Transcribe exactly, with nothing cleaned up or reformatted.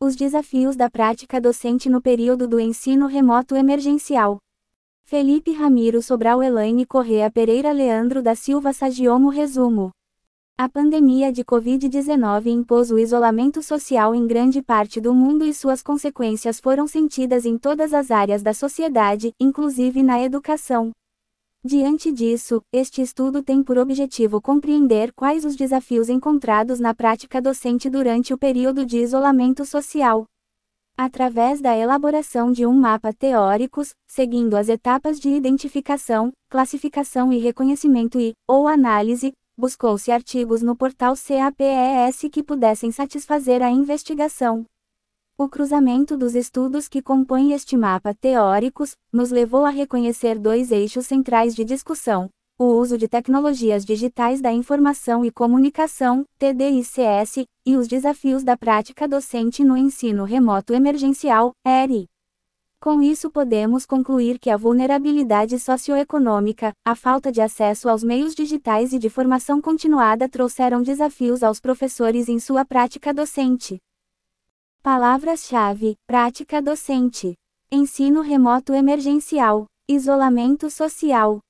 Os desafios da prática docente no período do ensino remoto emergencial. Felipe Ramiro Sobral, Elaine Correa Pereira, Leandro da Silva Sagiomo. Resumo. A pandemia de covid dezenove impôs o isolamento social em grande parte do mundo e suas consequências foram sentidas em todas as áreas da sociedade, inclusive na educação. Diante disso, este estudo tem por objetivo compreender quais os desafios encontrados na prática docente durante o período de isolamento social. Através da elaboração de um mapa teóricos, seguindo as etapas de identificação, classificação e reconhecimento e, ou análise, buscou-se artigos no portal CAPES que pudessem satisfazer a investigação. O cruzamento dos estudos que compõem este mapa teóricos, nos levou a reconhecer dois eixos centrais de discussão: o uso de tecnologias digitais da informação e comunicação, T D I C S, e os desafios da prática docente no ensino remoto emergencial, E R I. Com isso podemos concluir que a vulnerabilidade socioeconômica, a falta de acesso aos meios digitais e de formação continuada trouxeram desafios aos professores em sua prática docente. Palavras-chave: prática docente, ensino remoto emergencial, isolamento social,